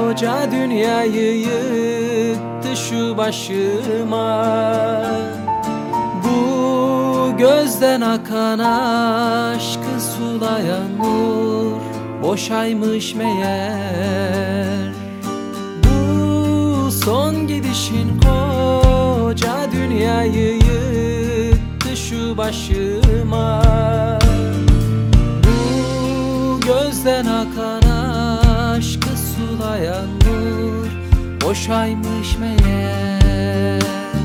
koca dünyayı yıktı şu başıma. Bu gözden akan aşkı sulayan nur boşaymış meğer. Bu son gidişin koca dünyayı yıktı şu başıma. Bu gözden akan aşkı sulayan nur boşaymış meğer.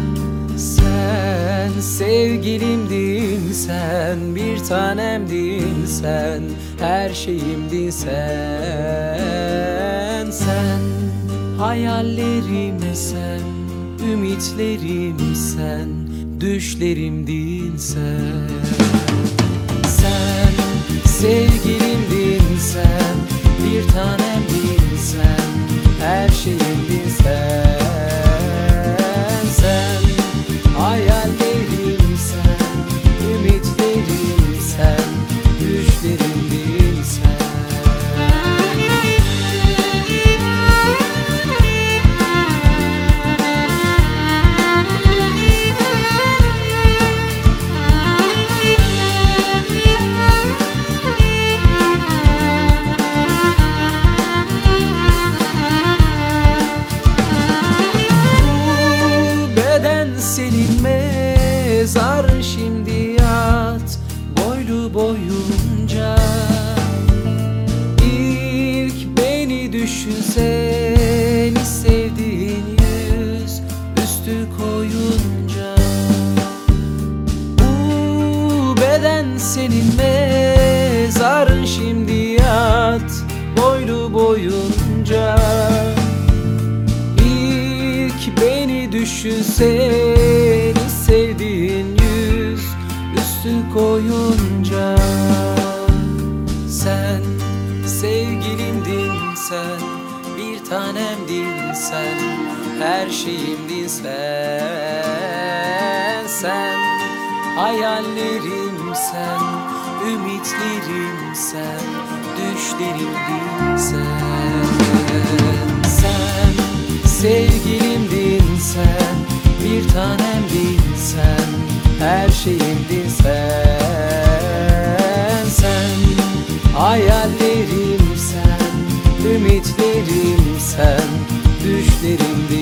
Sen sevgilimdin, sen bir tanemdin, sen her şeyimdin sen. Sen hayallerim sen, ümitlerim sen, düşlerimdin sen. Sen sevgilimdin sen, bir tanemdin sen, her şeyimdin sen. Sen hayallerim sen, ümitlerim sen, düşlerimdin sen. Senin mezarın şimdi yat boylu boyunca. İlk beni düşünseni sevdiğin yüz üstü koyunca. Bu beden senin mezarın şimdi yat boylu boyunca. Beni düşünseni sevdiğin yüz üstü koyunca. Sen sevgilimdin sen, bir tanemdin sen, her şeyimdin sen. Sen hayallerim sen, ümitlerim sen, düşlerimdin sen. Sen sevgilimdin sen, bir tanemdin sen, her şeyimdin sen. Sen hayallerim sen, ümitlerim sen, düşlerimdin